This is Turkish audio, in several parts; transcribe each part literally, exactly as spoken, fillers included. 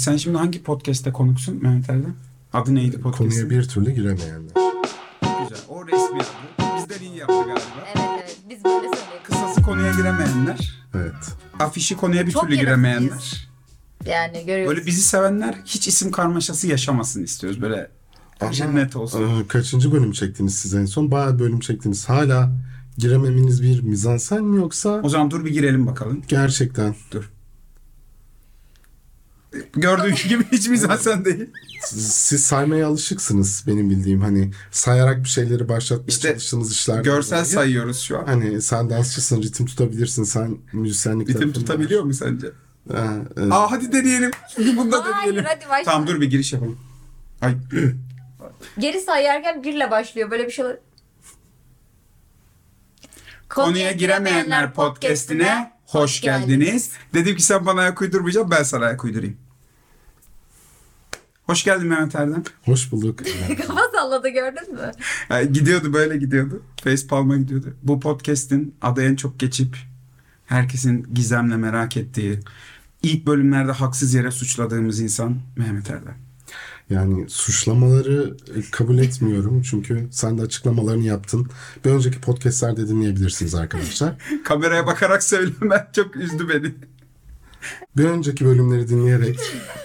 Sen şimdi hangi podcast'te konuksun Mehmet Erdem? Adı neydi podcast'ın? Konuya bir türlü giremeyenler. Güzel. O resmi adı. Bizden iyi yaptı galiba. Evet evet biz böyle söyleyelim. Kısası konuya giremeyenler. Evet. Afişi konuya bir Çok türlü yaratıcıyız. giremeyenler. Yani görüyoruz. Böyle bizi sevenler hiç isim karmaşası yaşamasın istiyoruz. Böyle her şey net olsun. e, Kaçıncı bölüm çektiniz siz en son? Bayağı bölüm çektiniz. Hala girememeniz bir mizansen mi yoksa O zaman dur bir girelim bakalım. gerçekten? Dur. Gördüğün gibi hiç mizansen değil. Siz, siz saymaya alışıksınız benim bildiğim. Hani sayarak bir şeyleri başlatmaya İşte çalıştığınız işler. Görsel sayıyoruz şu an. Hani sen dansçısın, ritim tutabilirsin, sen müzisyenlik Ritim tarafın tutabiliyor var. mu sence? Ha, evet. Aa hadi deneyelim. Bunu da Hayır deneyelim. hadi başla. Tamam dur bir giriş yapalım. Ay. Geri sayarken birle başlıyor böyle bir şey. Konuya giremeyenler podcast'ine hoş geldiniz. Dedim ki sen bana ayak uydurmayacaksın, ben sana ayak uydurayım. Hoş geldin Mehmet Erdem. Hoş bulduk. Kafa salladı gördün mü? Yani gidiyordu böyle gidiyordu. Facepalm'a gidiyordu. Bu podcast'in adı en çok geçip herkesin gizemle merak ettiği, ilk bölümlerde haksız yere suçladığımız insan Mehmet Erdem. Yani suçlamaları kabul etmiyorum çünkü sen de açıklamalarını yaptın. Bir önceki podcastlerde dinleyebilirsiniz arkadaşlar. Kameraya bakarak söylemen çok üzdü beni. Bir önceki bölümleri dinleyerek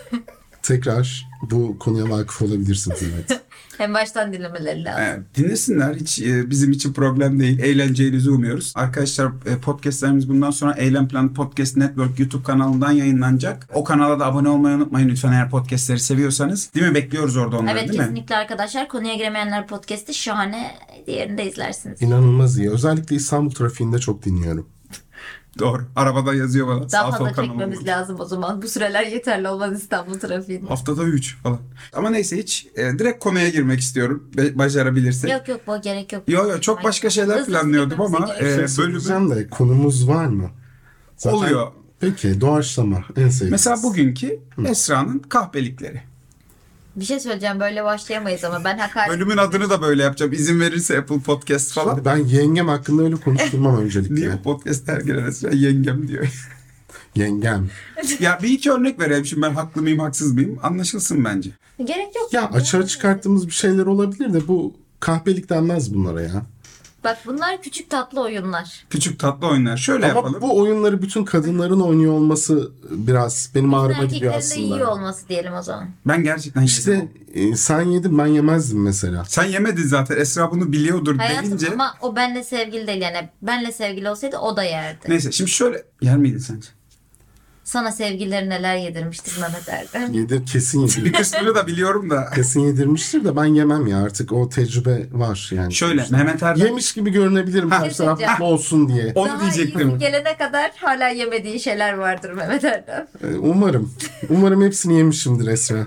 tekrar bu konuya vakıf olabilirsiniz. Evet. Hem baştan dinlemeleri lazım. Evet, dinlesinler. Hiç e, bizim için problem değil. Eğlencenizi umuyoruz. Arkadaşlar e, podcastlerimiz bundan sonra Eylem Planı Podcast Network YouTube kanalından yayınlanacak. O kanala da abone olmayı unutmayın lütfen eğer podcastleri seviyorsanız. Değil mi? Bekliyoruz orada onları Evet değil mi? kesinlikle arkadaşlar. Konuya giremeyenler podcast'i şahane. Diğerini de izlersiniz. İnanılmaz iyi. Özellikle İstanbul trafiğinde çok dinliyorum. Doğru. Arabada yazıyor bana. Daha Sağ sol fazla kanalı çekmemiz bu. lazım o zaman. Bu süreler yeterli olmaz İstanbul trafiğinde. Haftada üç falan. Ama neyse hiç e, direkt konuya girmek istiyorum. Be- bacarabilirsek. Yok yok bu gerek yok. Yo yo çok başka şeyler Hızlı planlıyordum gitmemize ama gerek yok. e, Şey bölümü söyleyeceğim de konumuz var mı? Zaten- oluyor. Peki doğaçlama en sevdiğiniz. Mesela bugünkü Esra'nın kahpelikleri. Bir şey söyleyeceğim böyle başlayamayız ama ben hakaret... Bölümün adını da böyle yapacağım. İzin verirse Apple Podcast falan. Şimdi ben yengem hakkında öyle konuşturmam öncelikle. Niye bu podcast her gelen Esra yengem diyor. Yengem. Ya bir iki örnek vereyim şimdi ben haklı mıyım haksız mıyım anlaşılsın bence. Gerek yok. Ya açığa çıkarttığımız bir şeyler olabilir de bu kahpelik denmez bunlara ya. Bak bunlar küçük tatlı oyunlar. Küçük tatlı oyunlar. Şöyle Ama yapalım. bu oyunları bütün kadınların oynuyor olması biraz benim ağrıma gidiyor Erkeklerin de iyi aslında. olması diyelim o zaman. Ben gerçekten yedim. İşte e, sen yedin ben yemezdim mesela. Sen yemedin zaten. Esra bunu biliyordur Hayatım deyince. ama o benle sevgili değil yani. Benle sevgili olsaydı o da yerdi. Neyse şimdi şöyle. Yer miydin sence? Sana sevgilileri neler yedirmiştir Mehmet Erdem. Yedir kesin yedir. Bir kısmını da biliyorum da. kesin yedirmiştir de ben yemem ya artık o tecrübe var yani. Şöyle Mehmet Erdem. Yemiş gibi görünebilirim karşı taraf Yedireceğim. mutlu olsun diye. Onu Daha diyecektim. iyisi gelene kadar hala yemediği şeyler vardır Mehmet Erdem. E, Umarım. Umarım hepsini yemişimdir Esra.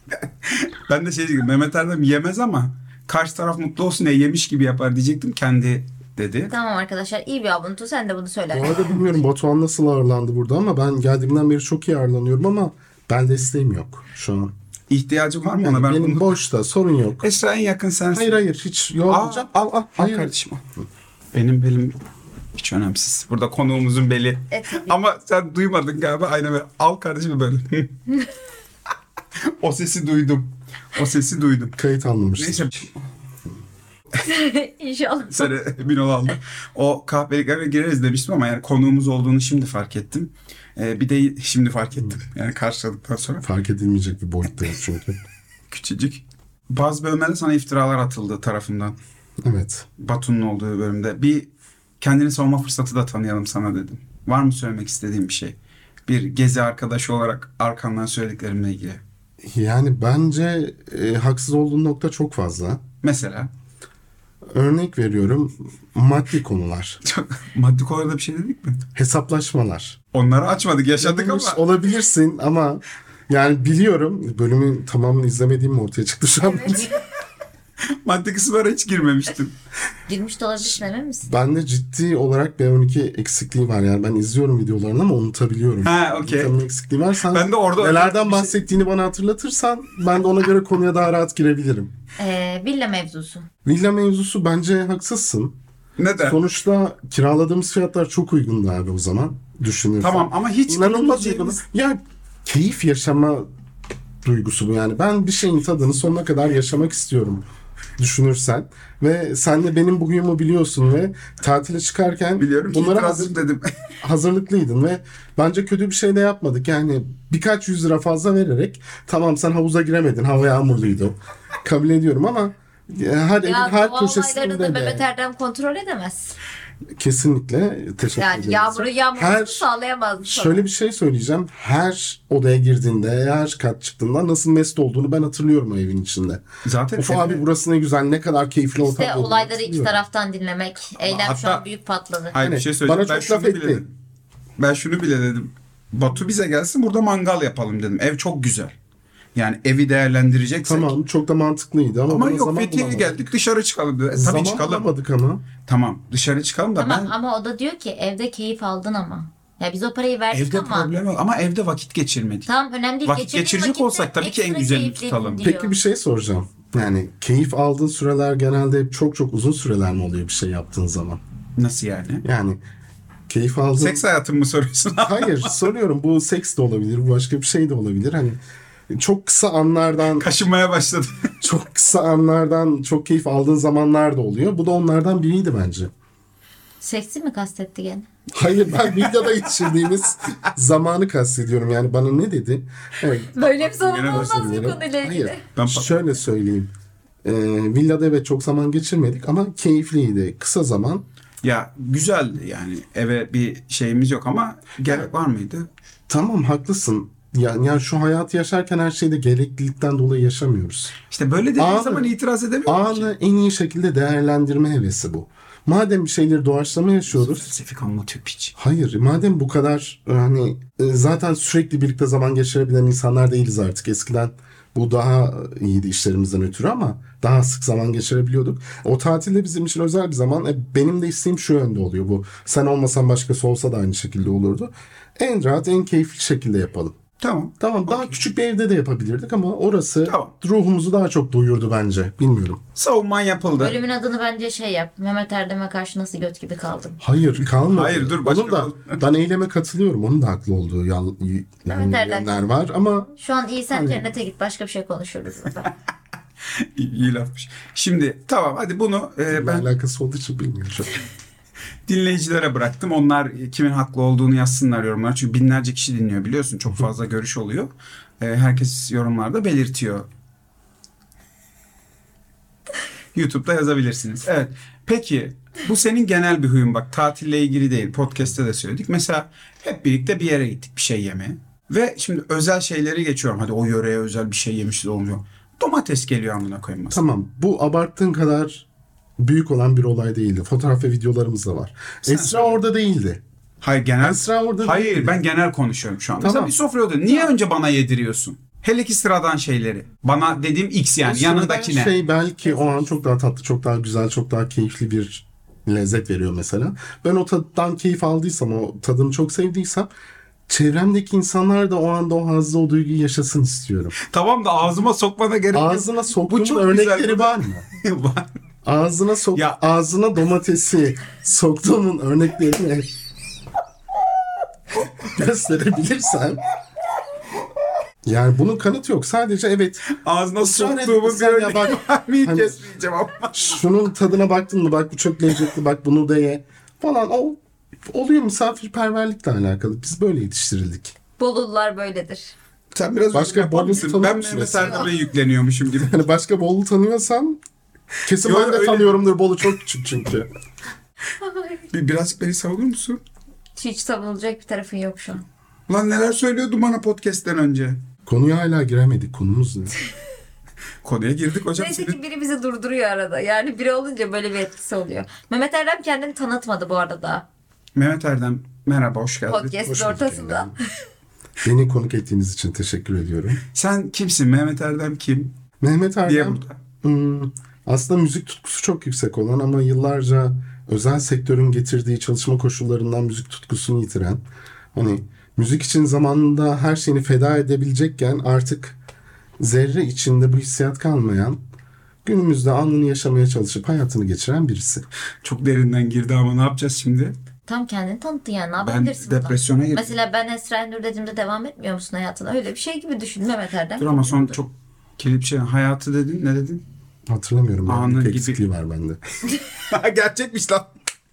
Ben de şey diyecektim. Mehmet Erdem yemez ama karşı taraf mutlu olsun diye yemiş gibi yapar diyecektim. Kendi dedi. Tamam arkadaşlar iyi bir abuntu sen de bunu Bu söyler. arada bilmiyorum Batuhan nasıl ağırlandı burada ama ben geldiğimden beri çok iyi ağırlanıyorum ama ben desteğim yok şu an. İhtiyacım var mı Yani ona? Ben benim bunu... boşta sorun yok. Esra en yakın sensin. Hayır hayır hiç Al, yormayacağım. al, al, al Hayır. kardeşim al. Benim belim hiç önemsiz. Burada konuğumuzun beli. Evet. Ama sen duymadın galiba. Aynen böyle. Al kardeşim böyle. O sesi duydum. O sesi duydum. Kayıt alınmıştır. Neyse. İnşallah. Sen emin ol aldım. O kahveliklere gireriz demiştim ama yani konuğumuz olduğunu şimdi fark ettim. Ee, bir de şimdi fark ettim. Yani karşıladıktan sonra. Fark edilmeyecek bir boyuttayım çünkü. Küçücük. Bazı bölümlerde sana iftiralar atıldı tarafından. Evet. Batu'nun olduğu bölümde. Bir kendini savunma fırsatı da tanıyalım sana dedim. Var mı söylemek istediğin bir şey? Bir gezi arkadaşı olarak arkandan söylediklerimle ilgili. Yani bence e, haksız olduğun nokta çok fazla. Mesela Örnek veriyorum maddi konular, çok maddi konuda bir şey dedik mi? hesaplaşmalar. Onları açmadık, yaşadık Yanılmış ama. olabilirsin ama yani biliyorum bölümün tamamını izlemediğim mi ortaya çıktı şu an. Maddi kısımlara hiç girmemiştim. Girmiş de olabilirsin emin misin? Bende ciddi olarak B on iki eksikliği var yani ben izliyorum videolarını ama unutabiliyorum. Ha, okey. Vitamin eksikliği var. Sen Ben de orada nelerden bir şey- bahsettiğini bana hatırlatırsan ben de ona göre konuya daha rahat girebilirim. Ee, villa mevzusu. Villa mevzusu bence haksızsın. Neden? Sonuçta kiraladığımız fiyatlar çok uygundu abi o zaman düşünürsen. Tamam ama hiç İnanılmaz uygun. gülmeyeceğimiz- Ya keyif yaşama duygusu bu yani. Ben bir şeyin tadını sonuna kadar yaşamak istiyorum düşünürsen ve sen de benim bu huyumu biliyorsun ve tatile çıkarken Biliyorum ki bunlara itirazım hazır, dedim. hazırlıklıydın ve bence kötü bir şey de yapmadık. Yani birkaç yüz lira fazla vererek tamam sen havuza giremedin, hava yağmurluydu. Kabul ediyorum ama e, her evin Ya her doğa olaylarını köşesinde da de Mehmet Erdem kontrol edemez. kesinlikle teşekkür Yani ederim. yağmuru yağmurunu Her- sağlayamaz. Şöyle bir şey söyleyeceğim. Her odaya girdiğinde, her kat çıktığında nasıl mest olduğunu ben hatırlıyorum o evin içinde. Zaten Of eve- abi burası ne güzel, ne kadar keyifli ortam İşte olduğunu olayları iki hatırlıyorum. taraftan dinlemek. Eylem şu hatta- an büyük patladı. Hayır bir Hani şey söyleyeceğim. bana Ben çok şunu laf bile etti. dedim. Ben şunu bile dedim. Batu bize gelsin burada mangal yapalım dedim. Ev çok güzel. Yani evi değerlendireceksek. Tamam çok da mantıklıydı ama, Ama bana yok zaman Fethiye'ye bulamadık. geldik dışarı çıkalım dedi. E, tabii Zaman çıkalım. bulamadık ama. Tamam dışarı çıkalım da Tamam ben ama o da diyor ki evde keyif aldın ama. Ya biz o parayı verdik evde ama. problem yok ama evde vakit geçirmedik. Tamam önemli değil. Vakit Geçirdiğin geçirecek vakitte olsak tabii ki en ekstra güzelini keyifledin tutalım. diyor. Peki bir şey soracağım. Yani keyif aldığın süreler genelde çok çok uzun süreler mi oluyor bir şey yaptığın zaman? Nasıl yani? Yani keyif aldığın... Seks hayatımı mı soruyorsun? Hayır soruyorum, bu seks de olabilir, bu başka bir şey de olabilir. Hani çok kısa anlardan Kaşınmaya başladı. çok kısa anlardan çok keyif aldığın zamanlar da oluyor. Bu da onlardan biriydi bence. Seksi mi kastetti gene? Hayır ben videoda geçirdiğimiz zamanı kastediyorum. Yani bana ne dedi? Evet, Böyle bir sorun Gene olmaz bu özür dilerim. konuyla ilgili. Hayır. Ben- Şöyle söyleyeyim. Ee, villada evet çok zaman geçirmedik ama keyifliydi. Kısa zaman. Ya güzeldi yani eve bir şeyimiz yok ama gerek var mıydı? Tamam haklısın. Yani, yani şu hayatı yaşarken her şeyde gereklilikten dolayı yaşamıyoruz. İşte böyle dediğin Anı- zaman itiraz edemiyorum ki. Anı en iyi şekilde değerlendirme hevesi bu. Madem bir şeyleri doğaçlama yaşıyoruz. Felsefik anlatıyor piç. Hayır, madem bu kadar hani e, zaten sürekli birlikte zaman geçirebilen insanlar değiliz artık. Eskiden bu daha iyiydi işlerimizden ötürü ama daha sık zaman geçirebiliyorduk. O tatilde bizim için özel bir zaman. E, benim de isteğim şu yönde oluyor bu. Sen olmasan başkası olsa da aynı şekilde olurdu. En rahat, en keyifli şekilde yapalım. Tamam. Tamam, daha küçük bir evde de yapabilirdik ama orası Tamam. ruhumuzu daha çok doyurdu bence. Bilmiyorum. Savunman yapıldı. Bölümün adını bence şey yap. Mehmet Erdem'e karşı nasıl göt gibi kaldım. Hayır kalmadı. Hayır, dur, başka Onun da, ben eyleme katılıyorum. Onun da haklı olduğu yan, yani Evet, Erdem. yönler var ama Şu an iyi sen Hani- cennete git. Başka bir şey konuşuruz burada. İyi, iyi lafmış. Şimdi tamam hadi bunu e, ben ben alakası olduğu için bilmiyorum. dinleyicilere bıraktım. Onlar kimin haklı olduğunu yazsınlar yorumlara. Çünkü binlerce kişi dinliyor biliyorsun. Çok fazla görüş oluyor. E, herkes yorumlarda belirtiyor. YouTube'da yazabilirsiniz. Evet. Peki bu senin genel bir huyun bak. Tatille ilgili değil. Podcast'te de söyledik. Mesela hep birlikte bir yere gittik bir şey yemeye. Ve şimdi özel şeyleri geçiyorum. Hadi o yöreye özel bir şey yemişiz olmuyor. Domates geliyor amına koyayım masaya. Tamam, bu abarttığın kadar büyük olan bir olay değildi. Fotoğraf ve videolarımız da var. Esra söyle. orada değildi. Hayır genel. Esra orada Hayır değildi. ben genel konuşuyorum şu an. Mesela Tamam. bir sofraya oturuyor. Niye önce bana yediriyorsun? Hele ki sıradan şeyleri. Bana dediğim X yani O sıradan yanındakine. şey belki o an çok daha tatlı, çok daha güzel, çok daha keyifli bir lezzet veriyor mesela. Ben o taddan keyif aldıysam, o tadını çok sevdiysem çevremdeki insanlar da o anda o hazzı, o duyguyu yaşasın istiyorum. Tamam da ağzıma sokmana gerek yok. Ağzına Bu soktuğun çok örnekleri güzel. var mı? Var. Ağzına sok, Ya- ağzına domatesi soktuğumun örneklerini gösterebilirsen, yani bunun kanıtı yok. Sadece evet, Ağzına Israr soktuğumu edip sen bir ya örnek bak- vermeyi hani- kesmeyeceğim ama. şunun tadına baktın mı, bak bu çok lezzetli, bak bunu da ye falan, o oluyor, misafirperverlikle alakalı. Biz böyle yetiştirildik. Bolulular böyledir. Sen biraz Başka yapar Bolu mısın? tanıyor Ben musun Mehmet mesela? Erdem'e yükleniyormuşum gibi. Hani başka Bolu tanıyorsam kesin Yo, ben de öyle- tanıyorumdur. Bolu çok küçük çünkü. Bir, birazcık beni savunur musun? Hiç savunulacak bir tarafın yok şu an. Lan neler söylüyordun bana podcast'ten önce? Konuya hala giremedik. Konumuz ne? Konuya girdik hocam. Neyse Senin... ki biri bizi durduruyor arada. Yani biri olunca böyle bir etkisi oluyor. Mehmet Erdem kendini tanıtmadı bu arada. Mehmet Erdem merhaba hoş geldin. Podcast'ın Hoş bulduk ortasında. Beni konuk ettiğiniz için teşekkür ediyorum. Sen kimsin? Mehmet Erdem kim? Mehmet Diye Erdem burada. hmm, aslında müzik tutkusu çok yüksek olan ama yıllarca özel sektörün getirdiği çalışma koşullarından müzik tutkusunu yitiren, hani müzik için zamanında her şeyini feda edebilecekken artık zerre içinde bu hissiyat kalmayan, günümüzde anını yaşamaya çalışıp hayatını geçiren birisi. Çok derinden girdi ama ne yapacağız şimdi? Tam kendini tanıttın yani. Ne Ben yapabilirsin bundan? depresyona girdim. Mesela ben Esra Nur dediğimde devam etmiyor musun hayatına? Öyle bir şey gibi düşün Mehmet Erdem. Dur ama son çok kilit bir şey. Hayatı dedin, ne dedin? Hatırlamıyorum. Yani Anın bir gibi. eksikliği var bende. Gerçekmiş lan.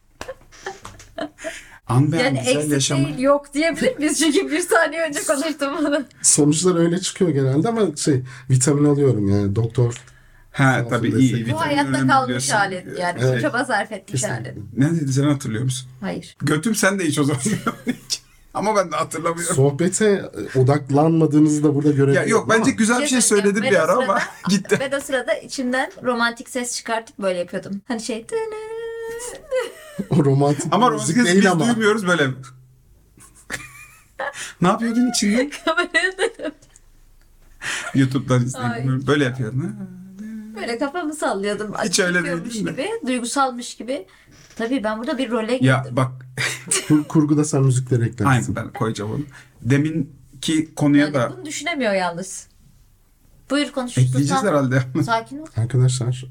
An beyan Yani güzel eksik yaşama. değil yok diyebilir miyiz? Çünkü bir saniye önce konuştum bunu. Sonuçlar öyle çıkıyor genelde ama şey vitamin alıyorum yani doktor. Ha Sağ tabii olsun iyi. destek. Bu vitamin hayatta önemli kalmış biliyorsun. halin yani. Evet. Çaba sarf etmiş Kesinlikle. halin. Ne dedi sen hatırlıyor musun? Hayır. Götüm sen de hiç o zaman. Ama ben de hatırlamıyorum. Sohbete odaklanmadığınızı da burada Ya görebiliyorum. yok bence ama güzel bir şey söyleyeceğim. söyledim Ben bir o ara ama sırada- gitti. Ben o sırada içimden romantik ses çıkartıp böyle yapıyordum. Hani şey... o romantik Ama müzik romantik değil biz ama. duymuyoruz böyle. Ne yapıyordun içinde? Kameraya da YouTube'dan Ay. izledim. Böyle yapıyordun. Ha? böyle kafamı sallıyordum. Hiç öyle Acıkıyormuş değil mi? gibi, duygusalmış gibi. Tabii ben burada bir role girdim. Ya bak Kur- Kurguda sen müzikleri eklersin. aynen ben koyacağım onu. Deminki konuya Yani da bunu düşünemiyor yalnız. Buyur konuş. ekleyeceğiz Sultan. herhalde. Sakin ol. Arkadaşlar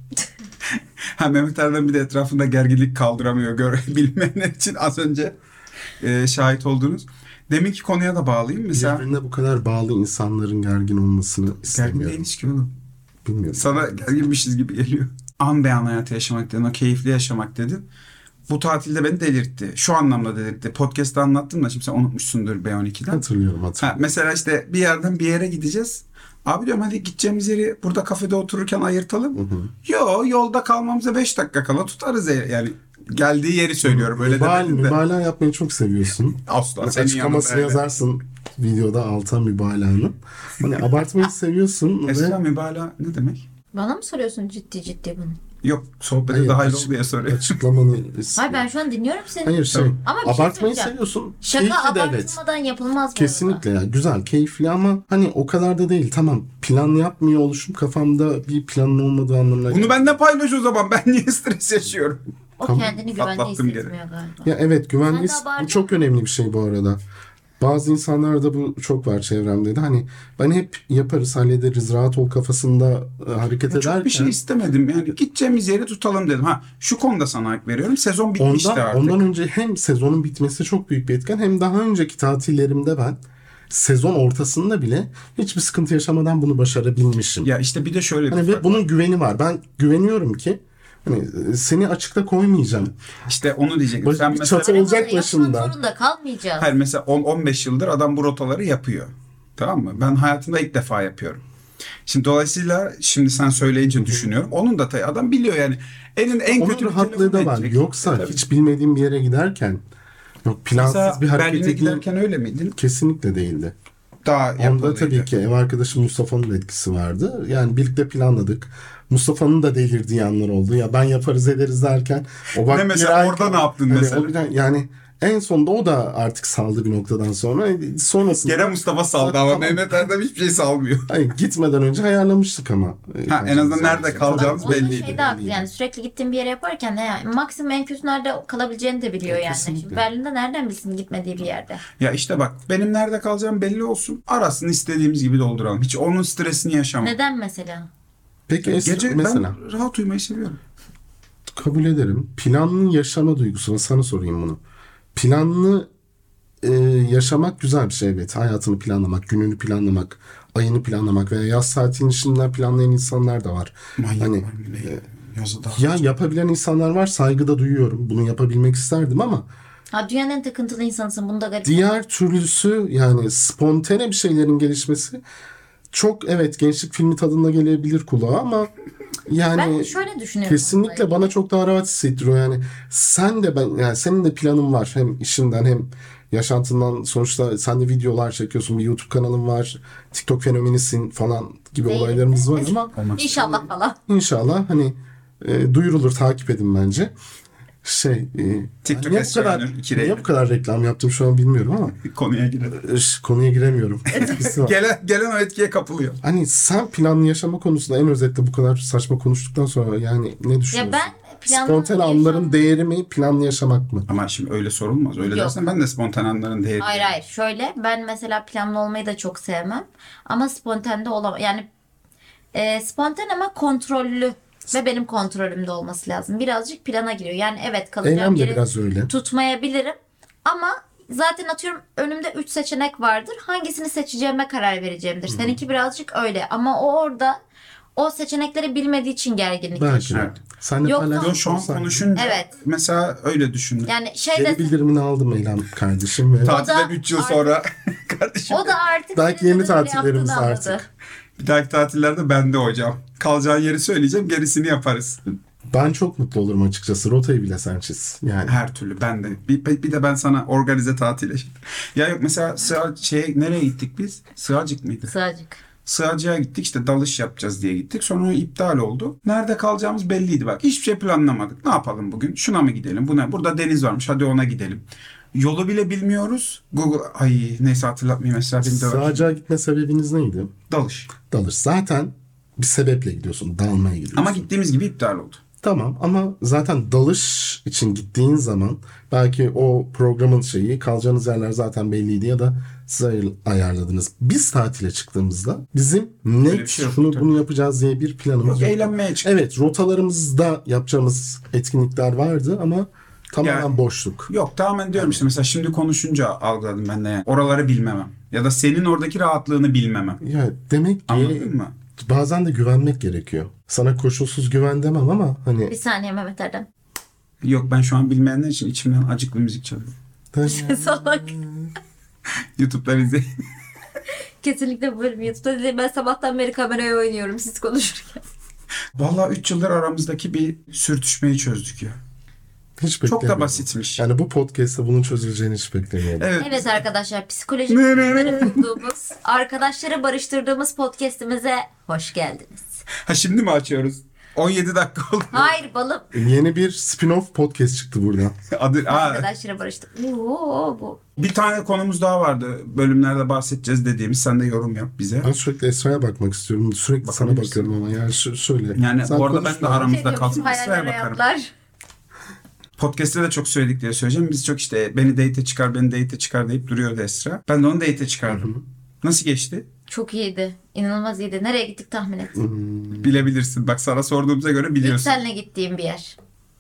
Ha, Mehmet Erdem bir de etrafında gerginlik kaldıramıyor. Gör, bilmeyenler için az önce e, şahit oldunuz. Deminki konuya da bağlayayım. Mesela birbirine bu kadar bağlı insanların gergin olmasını gergin istemiyorum. değiliz ki oğlum. Bilmiyorum. Sana gerginmişiz gibi geliyor. An beyan hayatı yaşamak dedin. O keyifli yaşamak dedin. Bu tatilde beni delirtti. Şu anlamda delirtti. Podcast'ta anlattım da şimdi sen unutmuşsundur B on ikiden. Hatırlıyorum Ha, hatırlıyorum. mesela işte bir yerden bir yere gideceğiz. Abi diyorum hadi gideceğimiz yeri burada kafede otururken ayırtalım. Hı hı. Yo yolda kalmamıza beş dakika kala tutarız ya- yani. Geldiği yeri söylüyorum öyle Mübal, demedim de. mübalağa yapmayı çok seviyorsun. Asla senin Açıklamasını yanında öyle. yazarsın videoda alta mübalağanın. Hani abartmayı seviyorsun Esra ve mübalağa ne demek? Bana mı soruyorsun ciddi ciddi bunu? Yok sohbete Hayır, dahil açık- ol diye soruyor. açıklamanı Hayır istiyorum. ben şu an dinliyorum seni. Hayır şey Ama bir şey abartmayı söyleyeceğim. seviyorsun. Şaka Keyifli de evet. abartılmadan yapılmaz bu Kesinlikle ya güzel keyifli ama hani o kadar da değil. Tamam plan yapmıyor oluşum kafamda bir planın olmadığı anlamına Bunu geliyor. benimle paylaş o zaman. Ben niye stres yaşıyorum? O Tamam. kendini güvende Atlattım hissetmiyor galiba. Ya evet güvenli Sen de bu abartma. çok önemli bir şey bu arada. Bazı insanlarda bu çok var çevremde de. Hani ben hep yaparız hallederiz rahat ol kafasında e, hareket Ya ederken. çok bir şey istemedim. Yani gideceğimiz yeri tutalım dedim. Ha şu konuda sana hak veriyorum. Sezon bitmişti Ondan, artık. ondan önce hem sezonun bitmesi çok büyük bir etken hem daha önceki tatillerimde ben sezon ortasında bile hiçbir sıkıntı yaşamadan bunu başarabilmişim. Ya işte bir de şöyle bir Hani fark ve bunun güveni var. Ben güveniyorum ki hani e, seni açıkta koymayacağım. İşte onu diyecektim. Baş- Sen bir mesela çatı Böyle olacak yapmak başında. zorunda kalmayacağız. hayır mesela on on beş yıldır adam bu rotaları yapıyor. Tamam mı? Ben hayatımda ilk defa yapıyorum. Şimdi dolayısıyla şimdi sen söyleyince düşünüyorum. Onun da tabii adam biliyor yani. Elin en Onun kötü bir rahatlığı da telefonu var. edecek. Yoksa E, tabii. hiç bilmediğim bir yere giderken yok plansız Mesela bir hareket Berlin'e edeyim giderken öyle miydin? kesinlikle değildi. Daha Onda yapılıydı. tabii ki ev arkadaşım Mustafa'nın da etkisi vardı. Yani birlikte planladık. Mustafa'nın da delirdiği anlar oldu. Ya ben yaparız ederiz derken. O bak Ne mesela, bir ay- orada ne yaptın Hani mesela? o bir- yani en sonunda o da artık saldı bir noktadan sonra. Sonrasında Gene Mustafa saldı ama Tamam. Mehmet Erdem hiçbir şey salmıyor. Hayır, gitmeden önce ayarlamıştık ama. Ha, en azından nerede Bak, kalacağımız onun belliydi. şey de haklı. Yani sürekli gittiğin bir yere yaparken ne yani maksimum en kötü nerede kalabileceğini de biliyor yani. Kesinlikle. Şimdi Berlin'de nereden bilsin gitmediği bir yerde. Ya işte bak benim nerede kalacağım belli olsun. Arasını istediğimiz gibi dolduralım. Hiç onun stresini yaşamam. Neden mesela? Peki Esra, Gece mesela ben rahat uyumayı seviyorum. kabul ederim. Planlı yaşama duygusuna sana sorayım bunu. Planlı e, yaşamak güzel bir şey evet. Hayatını planlamak, gününü planlamak, ayını planlamak veya yaz tatilini şimdiden planlayan insanlar da var. Manyak Hani var bile ya. Yazı daha. ya yapabilen insanlar var. Saygı da duyuyorum. Bunu yapabilmek isterdim ama Ha dünyanın en takıntılı insanısın. Bunu da garip. diğer türlüsü yani spontane bir şeylerin gelişmesi çok evet gençlik filmi tadında gelebilir kulağa ama yani Ben şöyle düşünüyorum. kesinlikle bununla bana ilgili. çok daha rahat hissettiriyor yani. Sen de ben yani senin de planın var hem işinden hem yaşantından sonuçta sen de videolar çekiyorsun bir YouTube kanalın var. TikTok fenomenisin falan gibi Değil. olaylarımız var ama Olmak İnşallah falan. inşallah hani e, duyurulur takip edin bence. Şey e, TikTok niye bu Esra kadar Önür, iki niye R'yle. bu kadar reklam yaptım şu an bilmiyorum ama Konuya girelim. e, ş- konuya giremiyorum. Etkisi var. Gelen, gelen o etkiye kapılıyor. Hani sen planlı yaşama konusunda en özetle bu kadar saçma konuştuktan sonra yani ne Ya düşünüyorsun? ben planlı Spontane anların yaşam- değeri mi planlı yaşamak mı? Ama şimdi öyle sorulmaz. Öyle Yok. dersen ben de spontan anların değeri. Hayır hayır şöyle ben mesela planlı olmayı da çok sevmem ama spontane de olamam yani e, spontane ama kontrollü Ve benim kontrolümde olması lazım. Birazcık plana giriyor. Yani evet kalacağım Eylem de yeri biraz öyle. tutmayabilirim. Ama zaten atıyorum önümde üç seçenek vardır. Hangisini seçeceğime karar vereceğimdir. Seninki birazcık öyle. Ama o orada o seçenekleri bilmediği için gerginlik Belki yaşıyor. de. Evet. Sen de Yoksa- paylaş- Yo, şu an olsaydı. konuşunca Evet. mesela öyle düşündüm. Yani şey Geri de bildirimini aldım Eylem kardeşim. Ve Tatilden da üç yıl artık- sonra kardeşim. o da artık Belki senin yeni neden öyle tatillerimiz yaptığını artık. anladı. Bir dahaki tatillerde bende hocam. Kalacağın yeri söyleyeceğim, gerisini yaparız. ben çok mutlu olurum açıkçası. Rotayı bile sen çiz. Yani Her türlü ben de. Bir, bir de ben sana organize tatile. Ya yok mesela Sığal, şeye, nereye gittik biz? Sığacık mıydı? Sığacık. Sığacığa gittik, işte dalış yapacağız diye gittik. Sonra o iptal oldu. Nerede kalacağımız belliydi bak. Hiçbir şey planlamadık. Ne yapalım bugün? Şuna mı gidelim? Buna. Burada deniz varmış. Hadi ona gidelim. Yolu bile bilmiyoruz. Google ay neyse hatırlatmayayım mesela beni döver. sığacağa gitme sebebiniz neydi? Dalış. Dalış. Zaten bir sebeple gidiyorsun. Dalmaya gidiyorsun. Ama gittiğimiz gibi iptal oldu. Tamam ama zaten dalış için gittiğin zaman belki o programın şeyi kalacağınız yerler zaten belliydi ya da siz ayar- ayarladınız. Biz tatile çıktığımızda bizim Öyle net bir şey yok, şunu tabii. bunu yapacağız diye bir planımız Yok, yok. eğlenmeye çıktık. Evet rotalarımızda yapacağımız etkinlikler vardı ama tamamen Yani- boşluk. Yok tamamen diyorum işte mesela şimdi konuşunca algıladım ben de yani. Oraları bilmemem. Ya da senin oradaki rahatlığını bilmemem. Ya demek ki Anladın mı? bazen de güvenmek gerekiyor. Sana koşulsuz güven demem ama hani Bir saniye Mehmet Erdem. Yok ben şu an bilmeyenler için içimden acıklı müzik çalıyorum. Salak. YouTube'dan izleyin. Kesinlikle bu bölümü YouTube'da değil. Ben sabahtan beri kameraya oynuyorum siz konuşurken. Vallahi üç yıldır aramızdaki bir sürtüşmeyi çözdük ya. hiç Çok da beklemiyordum. basitmiş. Yani bu podcast'te bunun çözüleceğini hiç beklemiyordum. Evet. Evet arkadaşlar psikolojik Ne, ne, ne? sorunları bulduğumuz, arkadaşları barıştırdığımız podcast'imize hoş geldiniz. Ha şimdi mi açıyoruz? on yedi dakika oldu. Hayır balım. Yeni bir spin-off podcast çıktı buradan. Adı, aa, Arkadaşları barıştık. Oo, bu. bir tane konumuz daha vardı. Bölümlerde bahsedeceğiz dediğimiz. Sen de yorum yap bize. Ben sürekli Esra'ya bakmak istiyorum. Sürekli sana Bakabilirsin. bakıyorum ama yani şu- söyle. Yani Sen bu arada ben konuşma. de aramızda Şey diyorum, kalsın. bizim Esra'ya hayaller bakarım. hayatlar. Podcast'te de çok söyledikleri söyleyeceğim. Biz çok işte beni date'e çıkar, beni date'e çıkar deyip duruyordu Esra. Ben de onu date'e çıkardım. Nasıl geçti? Çok iyiydi. İnanılmaz iyiydi. Nereye gittik tahmin et. Bilebilirsin. Bak sana sorduğumuza göre İlk biliyorsun. seninle gittiğim bir yer.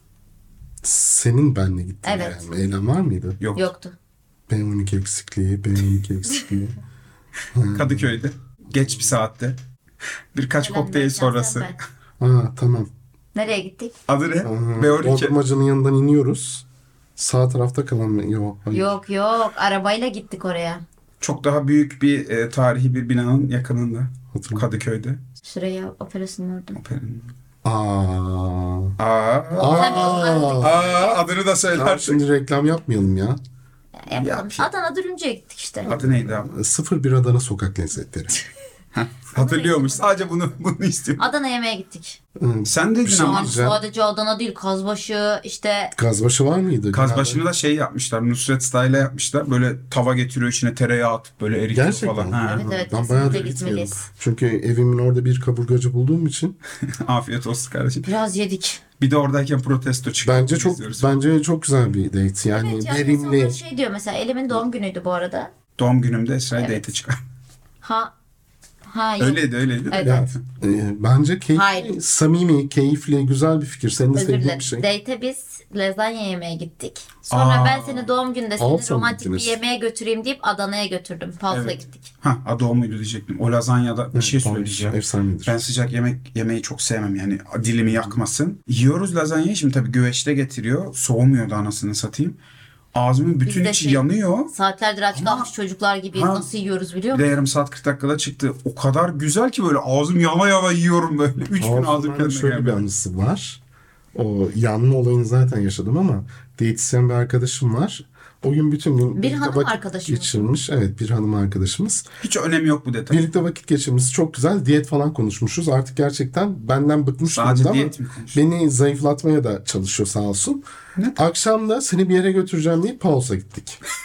Senin benle gittiğin Evet. yani. Eylem var mıydı? Yok. Yoktu. B on iki eksikliği, B on iki eksikliği. Kadıköy'de. Geç bir saatte. Birkaç Neden kokteyl ben, sonrası. sen ben. Aa tamam. Nereye gittik? Adı ne? Aa, B on iki. Dondurmacının yanından iniyoruz. Sağ tarafta kalan mı? Yok. Hayır. Yok yok. Arabayla gittik oraya. Çok daha büyük bir e, tarihi bir binanın yakınında. Hatırlamıyorum. Kadıköy'de. Süreyya operasyonun orada. Operanın. Aa. Aa. Aa. Aa, adını da Tamam, söylersin. şimdi reklam yapmayalım ya. Yapalım. Yap. Adana Dürümcü'ye gittik işte. Adı neydi abi? Sıfır bir Adana sokak lezzetleri. Hatırlıyormuş. Sadece bunu bunu istiyorum. Adana yemeğe gittik. Sen dedin şey ama. Yani Güzel. sadece Adana değil, Kazbaşı işte Gazbaşı var mıydı? Kazbaşını da şey yapmışlar. Nusret Style'a yapmışlar. Böyle tava getiriyor içine tereyağı atıp böyle eritiyor Gerçekten. falan. Ha. Evet, evet, Ben kesinlikle bayağıdır gitmiyorum. gitmeliyiz. Çünkü evimin orada bir kaburgacı bulduğum için Afiyet olsun kardeşim. biraz yedik. Bir de oradayken protesto çıkıyor. bence çok İzliyoruz. bence çok güzel bir date. Yani Evet ya verimli. insanlar şey diyor mesela Elim'in doğum günüydü bu arada. Doğum günümde Esra'yı Evet. date'e çıkar. Ha ha yok. Öyleydi öyleydi. Evet. Ya, e, bence keyifli, Hayır. samimi, keyifli, güzel bir fikir. Senin de Özür sevdiğin dilerim. bir şey. Date'e biz lazanya yemeye gittik. Sonra Aa. ben seni doğum gününde seni Alsa mı romantik bir gittiniz? yemeğe götüreyim deyip Adana'ya götürdüm. Pulse'la Evet. gittik. Ha adı o muydu diyecektim. O lazanyada bir şey Tamam, söyleyeceğim. Efsanedir. Ben sıcak yemek yemeyi çok sevmem yani dilimi yakmasın. Yiyoruz lazanyayı şimdi tabii güveçte getiriyor. Soğumuyordu anasını satayım. Ağzımın bütün Biz de içi şey- yanıyor. Saatlerdir aç Ama- kalmış çocuklar gibi Ha. nasıl yiyoruz biliyor Bir de musun? yarım saat kırk dakikada çıktı. O kadar güzel ki böyle ağzım yana yana yiyorum böyle. Üç gün ağzım Ağzımdan kendine şöyle bir gelmiyor. anısı var. O yanma olayını zaten yaşadım ama diyetisyen bir arkadaşım var. O gün bütün gün Bir birlikte hanım vakit arkadaşımız. geçirmiş. Evet bir hanım arkadaşımız. Hiç önemi yok bu detay. Birlikte vakit geçirmemiz çok güzel. Diyet falan konuşmuşuz. Artık gerçekten benden bıkmış Sadece durumda ama diyet mi konuşuyor? beni zayıflatmaya da çalışıyor sağ olsun. Ne? Akşam da seni bir yere götüreceğim deyip Paul's'a gittik.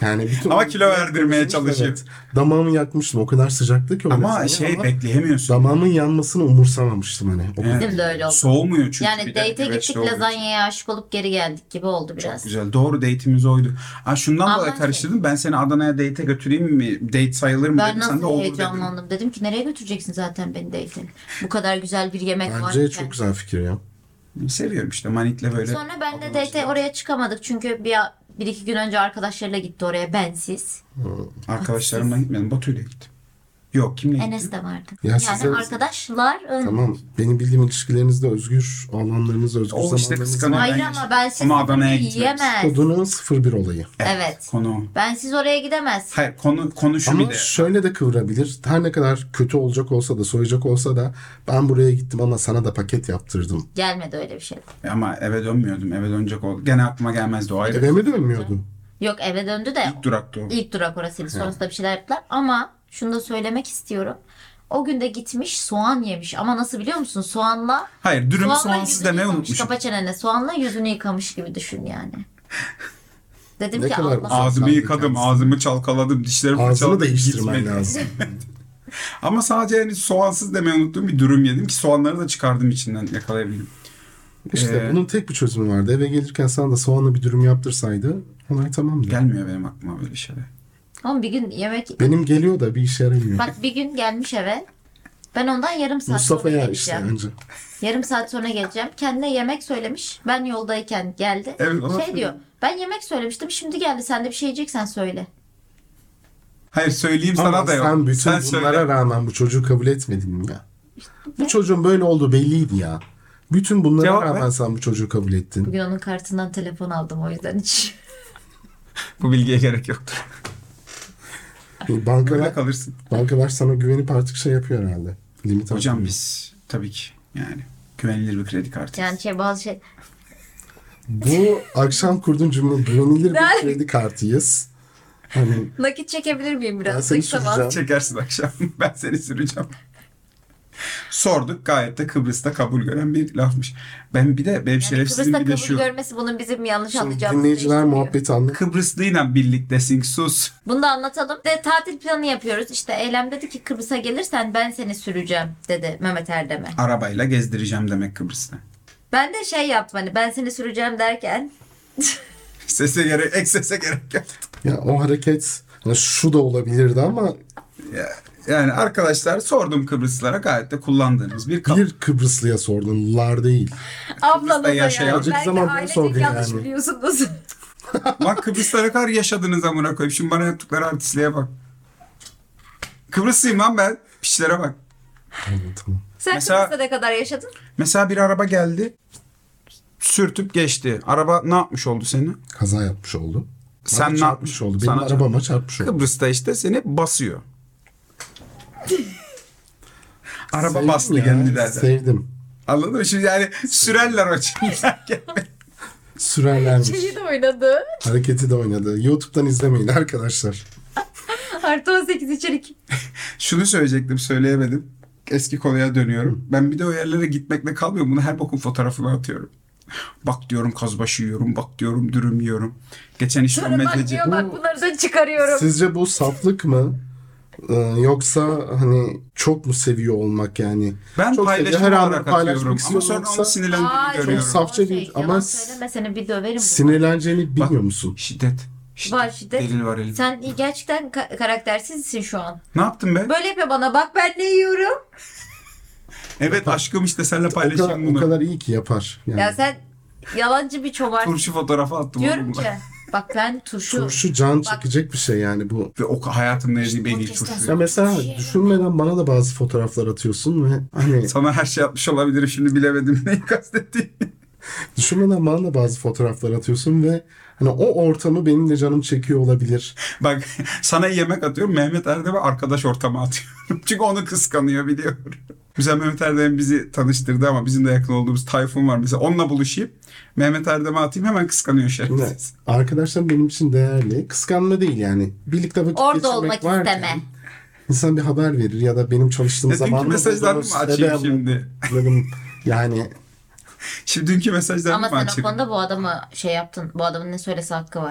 Yani bütün Ama kilo verdirmeye çalışıyor. Evet. Damağımı yakmıştım. O kadar sıcaktı ki. o Ama mesele şey ama bekleyemiyorsun. damağımın yanmasını umursamamıştım hani. O Evet. Bizim de öyle oldu. Soğumuyor çünkü. Yani bir de date'e güveçli gittik, olduğu için. lazanyaya aşık olup geri geldik gibi oldu biraz. Güzel. Doğru, date'imiz oydu. Ha, şundan Ama dolayı şey- karıştırdım. Ben seni Adana'ya date'e götüreyim mi? Date sayılır mı Ben dedim. Sen de nasıl olur dedin. heyecanlandım. Dedim ki nereye götüreceksin zaten beni date'e? Bu kadar güzel bir yemek var. Bence çok güzel fikir ya. Seviyorum işte Manik'le böyle. Sonra ben de date'e oraya çıkamadık. Çünkü bir, bir iki gün önce arkadaşlarıyla gitti oraya, bensiz. Arkadaşlarımla gitmedim. Batu'yla gittim. Yok, kimle gittim? Enes de vardı. Ya yani size- arkadaşlar. Tamam. Benim bildiğim ilişkilerinizde özgür alanlarınız, özgür O işte zamanlarınız kıskanıyor. var. Hayır Ben ama yaşadım. bensiz Ama Adana'ya oraya gitmemiş. yiyemez. Kodunun sıfır bir olayı. Evet. Konu o. Bensiz oraya gidemez. Hayır, konu, konu şu Ama bir de. şöyle de kıvırabilir. Her ne kadar kötü olacak olsa da, soyacak olsa da ben buraya gittim ama sana da paket yaptırdım. Gelmedi öyle bir şey. Ama eve dönmüyordum. Eve dönecek oldu. Gene aklıma gelmezdi o ayrı. Eve mi dönmüyordu? Yok, eve döndü de İlk duraktı o. ilk durak orasıydı. Sonrasında bir şeyler yaptılar. Ama şunu da söylemek istiyorum. O gün de gitmiş soğan yemiş. Ama nasıl biliyor musun? Soğanla Hayır, dürümü soğanla soğansız yüzünü demeyi yıkamış. unutmuşum. Kapa çeneni. Soğanla yüzünü yıkamış gibi düşün yani. Dedim Ne ki kadar Allah. güzel. Ağzımı Sağlık yıkadım, kendisi. ağzımı çalkaladım, dişlerimi Ağzını fırçaladım, değiştirmen gitmedi. lazım. Ama sadece yani soğansız demeyi unuttuğum bir dürüm yedim ki soğanları da çıkardım içinden yakalayabildim. İşte Ee, bunun tek bir çözümü vardı. Eve gelirken sana da soğanlı bir dürüm yaptırsaydı olay tamamdı. Gelmiyor benim aklıma böyle şeyler. Ama bir gün yemek... Benim geliyor da bir işe yaramıyor. Bak bir gün gelmiş eve. Ben ondan yarım saat Mustafa'ya sonra işte geleceğim. önce. Yarım saat sonra geleceğim. Kendine yemek söylemiş. Ben yoldayken geldi. Evet, ona şey söyle. diyor. Ben yemek söylemiştim. Şimdi geldi. Sen de bir şey yiyeceksen söyle. Hayır, söyleyeyim Ama sana da yok. sen bütün Sen bunlara söyle. rağmen bu çocuğu kabul etmedin mi ya? Bu çocuğun böyle olduğu belliydi ya. Bütün bunlara Cevap rağmen ver. sen bu çocuğu kabul ettin. Bugün onun kartından telefon aldım, o yüzden hiç. Bu bilgiye gerek yoktur. Böyle Bankalar, kalırsın. bankalar sana güvenip artık şey yapıyor herhalde. Limit Hocam artırıyor. biz tabii ki yani güvenilir bir kredi kartı. Yani şey bazı şey. Bu akşam kurduğun cümle güvenilir Ben- bir kredi kartıyız. Hani Nakit çekebilir miyim Ben biraz? seni Lütfen. süreceğim. Çekersin akşam. Ben seni süreceğim. Sorduk, gayet de Kıbrıs'ta kabul gören bir lafmış. Ben bir de benim Yani şerefsizliğim Kıbrıs'ta bir de kabul şu. görmesi bunun bizim yanlış şimdi anlayacağımızı dinleyiciler değiştirmiyor. muhabbeti anlıyor. Kıbrıslıyla birliktesin, sus. Bunu da anlatalım. De tatil planı yapıyoruz. İşte Eylem dedi ki Kıbrıs'a gelirsen ben seni süreceğim dedi Mehmet Erdem'e. Arabayla gezdireceğim demek Kıbrıs'ta. Ben de şey yaptım, hani ben seni süreceğim derken Sese gerek, ek sese gerek yok. Ya o hareket hani şu da olabilirdi ama Ya, yani arkadaşlar, sordum Kıbrıslılara, gayet de kullandığınız bir kap. bir Kıbrıslıya sordun. Lar değil. ablanın da yaşayan- yani. Azıcık Belki zaman bunu ailecek sordun yanlış yani. biliyorsunuz. Bak Kıbrıs'ta ne kadar yaşadınız amına koyayım. Şimdi bana yaptıkları artistliğe bak. Kıbrıslıyım lan ben. Piçlere bak. Tamam, tamam. Sen Mesela- Kıbrıs'ta ne kadar yaşadın? Mesela bir araba geldi. Sürtüp geçti. Araba ne yapmış oldu seni? Kaza yapmış oldu. Sen Bana ne çarpmış yapmış oldu? Benim Sana arabama çarpmış oldu. Kıbrıs'ta işte seni basıyor. Araba Sevdim bastı ya, kendi derler. Sevdim. Anladın mı? Şimdi yani sürerler o şimdi. Sürerlermiş. Şeyi de oynadı. Hareketi de oynadı. YouTube'dan izlemeyin arkadaşlar. Artı on sekiz içerik. Şunu söyleyecektim, söyleyemedim. Eski konuya dönüyorum. Ben bir de o yerlere gitmekle kalmıyorum. Bunu her bokun fotoğrafını atıyorum. Bak diyorum kazbaşı yiyorum. Bak diyorum dürüm yiyorum. Geçen işte o Sonra bak medyacı. diyor, bak bunları da çıkarıyorum. Sizce bu saflık mı? Ee, yoksa hani çok mu seviyor olmak yani? Ben çok paylaşım seviyor, her an olarak paylaşmak atıyorum. Ama istiyor sonra yoksa onu sinirlendiğini Aa, görüyorum. çok safça o değil şey, ama yalan s- söyleme, seni bir döverim. Sinirleneceğini bilmiyor musun? Şiddet. Şiddet. Var şiddet. Delil var elimde. Sen gerçekten ka- karaktersizsin şu an. Ne yaptın be? Böyle yapıyor bana, bak ben ne yiyorum. Evet aşkım, işte seninle O kadar, paylaşayım o bunu. kadar iyi ki yapar. Yani. Ya sen yalancı bir çoban. Turşu fotoğrafı attım. Diyorum oğlum. ki bak ben turşu. Turşu can Bak- çekecek bir şey yani bu. Ve o hayatımda yediğim en iyi podcast'ten turşu. Ya mesela düşünmeden bana da bazı fotoğraflar atıyorsun ve hani Sana her şey yapmış olabilirim, şimdi bilemedim neyi kastettiğini. düşünmeden bana da bazı fotoğraflar atıyorsun ve hani o ortamı benim de canım çekiyor olabilir. Bak sana yemek atıyorum, Mehmet Erdem'e arkadaş ortamı atıyorum. Çünkü onu kıskanıyor, biliyorum. Mesela Mehmet Erdem bizi tanıştırdı ama bizim de yakın olduğumuz Tayfun var. Mesela onunla buluşayım, Mehmet Erdem'e atayım, hemen kıskanıyor Şimdi şerefsiz. arkadaşlar benim için değerli. Kıskanma değil yani. Birlikte vakit Orada geçirmek olmak varken isteme. İnsan bir haber verir ya da benim çalıştığım Ne dünkü zamanı mesajlarını mı açayım şimdi? Yani Şimdi dünkü mesajlarını Ama mı sen o açayım? konuda bu adamı şey yaptın. Bu adamın ne söylese hakkı var.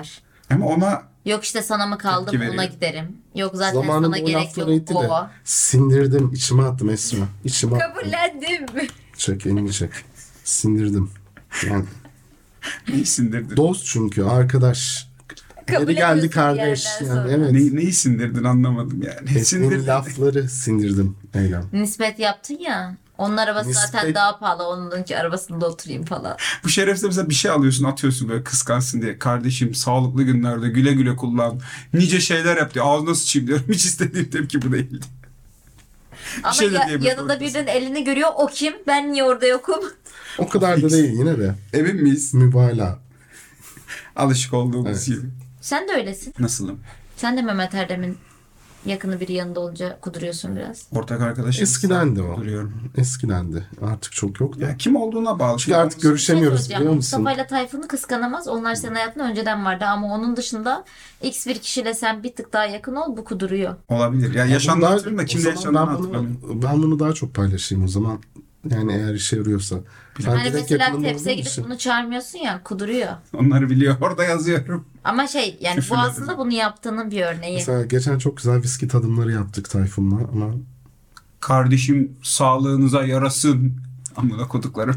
Ama ona Yok işte sana mı kaldım Tepki ona veriyor. giderim. Yok zaten Zamanında sana o gerek lafları yok etti o. de sindirdim, içime attım Esra. İçime attım. Kabullendim. Çek, elini çek. Sindirdim. Yani neyi sindirdin? dost çünkü, arkadaş. Kabul Yeri geldi ediyorsun kardeş. bir yerden Yani sonra. evet. Ne, neyi sindirdin anlamadım yani. Ettiğin Sindirdin. lafları sindirdim Eylem. Nispet yaptın ya. Onun arabası zaten Nispet- daha pahalı. Onunki arabasında oturayım falan. Bu şerefsiz mesela bir şey alıyorsun atıyorsun böyle kıskansın diye. Kardeşim sağlıklı günlerde güle güle kullan. Nice şeyler yap diyor. Ağzına sıçayım diyorum. Hiç istediğim tepki bu değildi. Ama şey de ya- diyebilir yanında orada. birinin elini görüyor. O kim? Ben niye orada yokum? O kadar da değil yine de. Emin miyiz? Mübalağa. Alışık olduğumuz Evet. gibi. Sen de öylesin. Nasılım? Sen de Mehmet Erdem'in yakını biri yanında olunca kuduruyorsun biraz. Ortak arkadaşım. Eskiden de o. Duruyorum. Eskiden de. Artık çok yok da. Ya kim olduğuna bağlı. Çünkü artık görüşemiyoruz Bir şey biliyor soracağım. musun? Mustafa ile Tayfun'u kıskanamaz. Onlar senin hayatında önceden vardı ama onun dışında X bir kişiyle sen bir tık daha yakın ol, bu kuduruyor. Olabilir. Ya Ya yaşandığını bunlar- hatırlıyorum da o kimle zaman yaşandığını ben hatırlamıyorum. bunu, ben bunu daha çok paylaşayım o zaman. Yani eğer işe yarıyorsa. Ben Hani direkt mesela yakınım tepsiye olduğum gidip için. bunu çağırmıyorsun ya, kuduruyor. Onları biliyor. Orada yazıyorum. Ama şey yani bu Küfürler aslında güzel. bunu yaptığının bir örneği. Mesela geçen çok güzel viski tadımları yaptık Tayfun'la ama Kardeşim sağlığınıza yarasın. Amına koduklarım.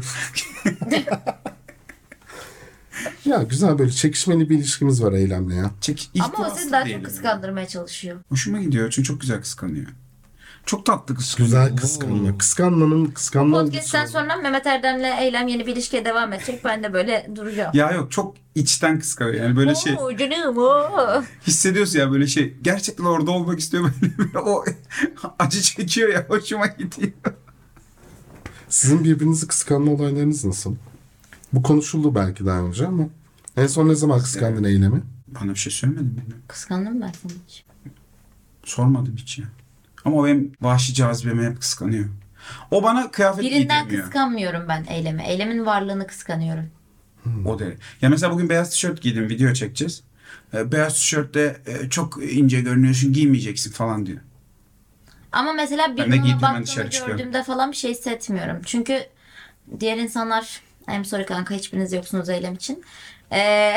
ya güzel böyle çekişmeli bir ilişkimiz var Eylem'le ya. Çek, Ama o ihtiraslı seni daha diyelim çok yani. kıskandırmaya çalışıyor. Hoşuma gidiyor çünkü çok güzel kıskanıyor. Çok tatlı kıskanıyor. Güzel kıskanma. Kıskanmanın kıskanma Podcast'ten olgusu. sonra Mehmet Erdem'le Eylem yeni bir ilişkiye devam edecek. Ben de böyle duracağım. Ya yok çok içten kıskanıyor yani böyle şey Oo, canım oo. hissediyorsun ya böyle şey gerçekten orada olmak istiyor böyle o acı çekiyor ya hoşuma gidiyor. Sizin birbirinizi kıskanma olaylarınız nasıl? Bu konuşuldu belki daha önce ama en son ne zaman kıskandın Eylem'i? Bana bir şey söylemedin mi? Kıskandın mı ben seni hiç? Sormadım hiç ya. Ama o benim vahşi cazibemi hep kıskanıyor. O bana kıyafet Birinden giydirmiyor. kıskanmıyorum ben Eylem'i. Eylem'in varlığını kıskanıyorum. O derece. Ya mesela bugün beyaz tişört giydim video çekeceğiz. Ee, beyaz tişörtte e, çok ince görünüyorsun giymeyeceksin falan diyor. Ama mesela Ben de birinin ona giydim, ben baktığını dışarı çıkıyorum. gördüğümde falan bir şey hissetmiyorum. Çünkü diğer insanlar... I'm sorry kanka, hiçbiriniz yoksunuz Eylem için. Ee,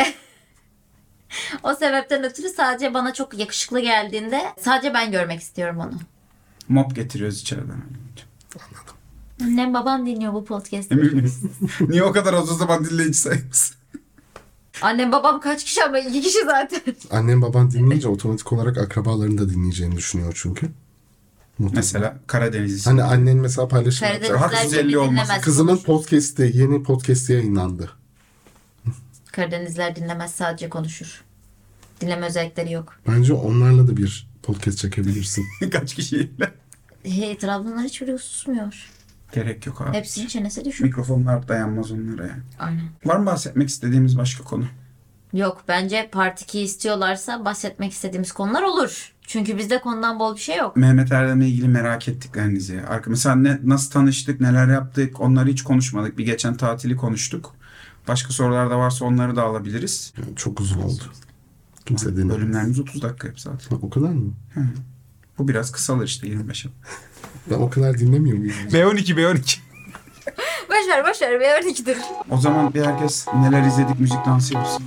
o sebepten ötürü sadece bana çok yakışıklı geldiğinde sadece ben görmek istiyorum onu. Mop getiriyoruz içeriden. Annem babam dinliyor bu podcast'ı. Emin miyiz? Niye o kadar az o zaman dinleyici sayımız? Annem babam kaç kişi ama iki kişi zaten. Annem baban dinleyince otomatik olarak akrabaların da dinleyeceğini düşünüyor çünkü. Mutlaka. Mesela Karadenizli. Hani annen mesela paylaşım Hak Karadenizler yüz elli beni olmaz. dinlemez. Kızımın konuşur. podcast'i, yeni podcast'i yayınlandı. Karadenizler dinlemez, sadece konuşur. Dinleme özellikleri yok. Bence onlarla da bir podcast çekebilirsin. Kaç kişiyle? Hey, Trabzonlar hiçbiri susmuyor. Gerek yok abi. Hepsinin çenesi düşük. Mikrofonlar dayanmaz onlara yani. Aynen. Var mı bahsetmek istediğimiz başka konu? Yok, bence Part iki istiyorlarsa bahsetmek istediğimiz konular olur. Çünkü bizde konudan bol bir şey yok. Mehmet Erdem'le ilgili merak ettiklerinizi. Arka, mesela ne, nasıl tanıştık, neler yaptık onları hiç konuşmadık. Bir geçen tatili konuştuk. Başka sorular da varsa onları da alabiliriz. Yani çok uzun oldu. Kimse dinlemedi. Bölümlerimiz otuz dakika hep zaten. Ha, o kadar mı? Bu biraz kısalır işte yirmi beşe. Ben o kadar dinlemiyor muyum? B on iki B on iki. Boşver boşver, bir örnektir. O zaman bir herkes neler izledik müzik dansı yapsın.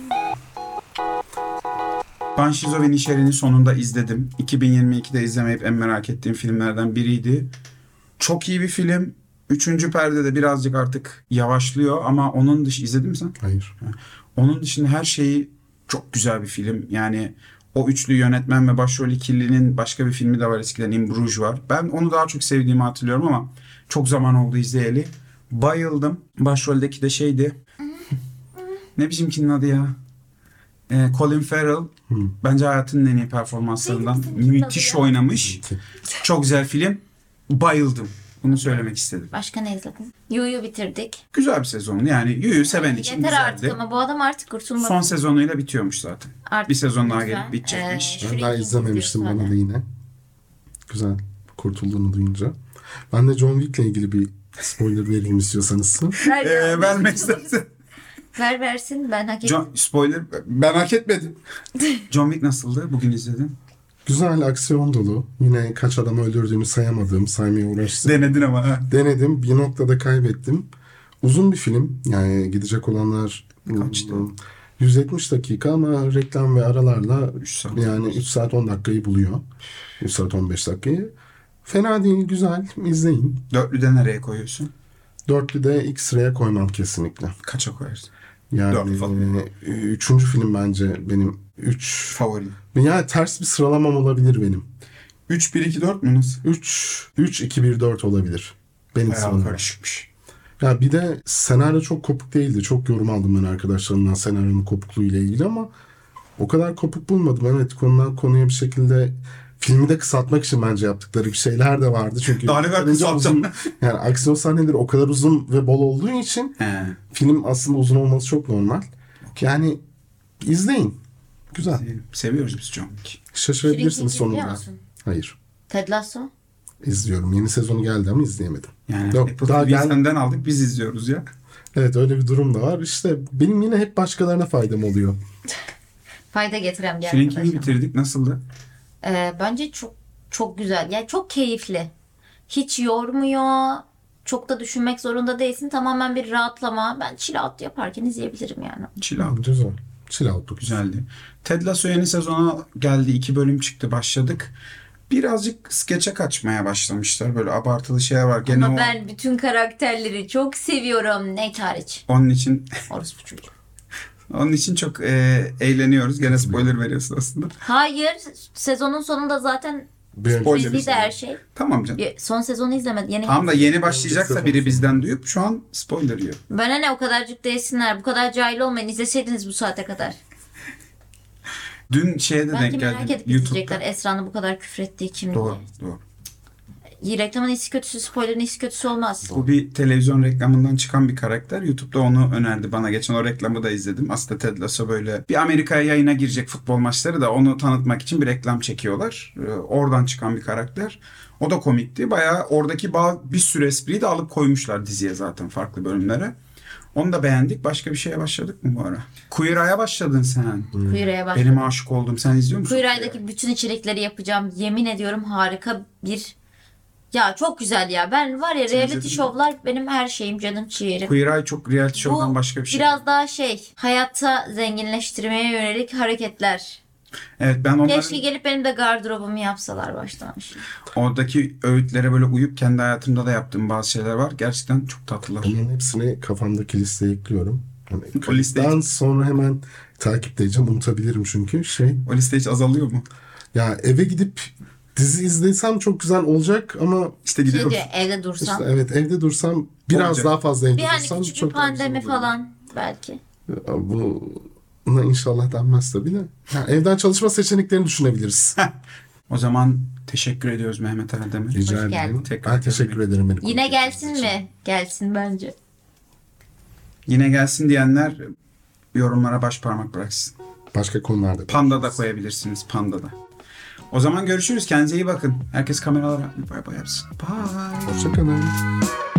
Banshees of Inisherin'i sonunda izledim. iki bin yirmi ikide izlemeyip en merak ettiğim filmlerden biriydi. Çok iyi bir film. Üçüncü perdede birazcık artık yavaşlıyor ama onun dışı izledin mi sen? Hayır. Onun dışında her şeyi çok güzel bir film. Yani o üçlü yönetmen ve başrol ikilinin başka bir filmi de var eskiden. In Bruges var. Ben onu daha çok sevdiğimi hatırlıyorum ama çok zaman oldu izleyeli. Bayıldım. Başroldeki de şeydi. Ne bizimkinin adı ya? Ee, Colin Farrell. Bence hayatının en iyi performanslarından. Ne bizimkinin Müthiş adı ya? oynamış. Çok güzel film. Bayıldım. Bunu söylemek istedim. Başka ne izledin? Yu'yu bitirdik. Güzel bir sezon. Yani Yu'yu seven için Yeter güzeldi. artık ama bu adam artık kurtulmadı. Son sezonuyla bitiyormuş zaten. Artık Bir sezon daha lütfen. gelip bitecekmiş. Ee, Ben Shrinking daha izlememiştim izliyoruz bana hala. da yine. Güzel. Kurtulduğunu duyunca. Ben de John Wick'le ilgili bir spoiler vereyim istiyorsanız. Ver, ya. Ee, vermek istersen. Ver versin, ben hak ettim. John, spoiler ben hak etmedim. John Wick nasıldı? Bugün izledin. Güzel, aksiyon dolu. Yine kaç adam öldürdüğünü sayamadığım, saymaya uğraştım. Denedin ama. Ha. Denedim. Bir noktada kaybettim. Uzun bir film. Yani gidecek olanlar... Kaçtı? yüz yetmiş dakika ama reklam ve aralarla üç saat. yani üç saat on dakikayı buluyor. üç saat on beş dakikayı. Fena değil, güzel. İzleyin. Dörtlüde nereye koyuyorsun? Dörtlüde ilk sıraya koymam kesinlikle. Kaça koyarsın? Yani Dört falan. e, üçüncü film bence benim. Üç. Favori. Yani ters bir sıralamam olabilir benim. üç bir iki dört mü nasıl? üç üç iki bir dört olabilir. Benim Bayağı sıralamam. karışıkmış. Ya bir de senaryo çok kopuk değildi. Çok yorum aldım ben arkadaşlarımdan senaryonun kopukluğu ile ilgili ama o kadar kopuk bulmadım. Evet, konudan konuya bir şekilde filmi de kısaltmak için bence yaptıkları bir şeyler de vardı. Çünkü Daha ne kadar yeterince kısaltacağım? uzun, yani aksiyon sahneleri o kadar uzun ve bol olduğu için He. film aslında uzun olması çok normal. Yani izleyin. Güzel. Seviyoruz biz John Wick. Şaşırabilirsiniz Shrinking biliyor sonunda. musun? Hayır. Ted Lasso. İzliyorum. Yeni sezonu geldi ama izleyemedim. Yani Yok, Apple daha T V'yi gel- senden aldık biz izliyoruz ya. Evet, öyle bir durum da var. İşte benim yine hep başkalarına faydam oluyor. Fayda getiren bir Shrinking'i arkadaşım. bitirdik. Nasıldı? Ee, bence çok çok güzel. Yani çok keyifli. Hiç yormuyor. Çok da düşünmek zorunda değilsin. Tamamen bir rahatlama. Ben chill out yaparken izleyebilirim yani. Chill out. Güzel. Chill out'luk. Güzeldi. Ted Lasso yeni sezona geldi. İki bölüm çıktı. Başladık. Birazcık skeçe kaçmaya başlamışlar. Böyle abartılı şeyler var. Gene Ama o, ben bütün karakterleri çok seviyorum. Nate hariç. onun için Orospu çocuğu. onun için çok e, eğleniyoruz. Gene spoiler veriyorsun aslında. Hayır. Sezonun sonunda zaten Bir Spoiler belliydi her şey. Tamam canım. Ya, son sezonu izlemedim. Yeni Tamam da yeni başlayacaksa biri bizden duyup şu an spoiler yiyor. Bana ne o kadarcık değilsinler. Bu kadar cahil olmayın. İzleseydiniz bu saate kadar. Dün şeye de Belki denk merak geldim. edip izleyecekler. Esra'nın bu kadar küfrettiği kim Doğru, diye. doğru. İyi, reklamın iyisi kötüsü, spoilerın iyisi kötüsü olmaz. Bu bir televizyon reklamından çıkan bir karakter. YouTube'da onu önerdi bana. Geçen o reklamı da izledim. Aslında Ted Lasso böyle bir Amerika'ya yayına girecek futbol maçları da onu tanıtmak için bir reklam çekiyorlar. Ee, oradan çıkan bir karakter. O da komikti. Bayağı oradaki bağ, bir sürü espriyi de alıp koymuşlar diziye zaten farklı bölümlere. Onu da beğendik. Başka bir şeye başladık mı bu ara? Queer Eye'a başladın sen. Queer Eye'ye başladım. Benim aşık oldum. Sen izliyor musun? Queer Eye'daki bütün içerikleri yapacağım. Yemin ediyorum harika bir... Ya çok güzel ya. Ben var ya, reality izledin mi? şovlar benim her şeyim, canım ciğerim. Queer Eye çok reality show'dan Bu başka bir şey. biraz daha şey, hayata zenginleştirmeye yönelik hareketler. Evet, ben onların Keşke gelip benim de gardırobumu yapsalar baştan. oradaki öğütlere böyle uyup kendi hayatımda da yaptığım bazı şeyler var. Gerçekten çok tatlılar. Bunların hepsini kafamdaki listeye ekliyorum. Yani O listeyi- kayıttan sonra hemen takip edeceğim. Unutabilirim çünkü şey. O liste hiç azalıyor mu? Ya eve gidip dizi izlesem çok güzel olacak ama İşte Şey gidiyorum. diyor, evde dursam. işte evet, evde dursam biraz Olacak. daha fazla evde bir hani dursam küçük bir çok daha güzel pandemi olur. falan belki. Ya bu buna inşallah denmez tabii de. Ya evden çalışma seçeneklerini düşünebiliriz. O zaman teşekkür ediyoruz Mehmet Erdem'e. Rica Hoş geldin. ederim. Tekrar Ben teşekkür ederim. beni Yine konuk gelsin ettiğiniz için. mi? Gelsin bence. Yine gelsin diyenler yorumlara baş parmak bıraksın. Başka konularda. Panda da koyabilirsiniz. Panda da. O zaman görüşürüz. Kendinize iyi bakın. Herkes kameralara bay bay yapsın. Bye. Hoşçakalın.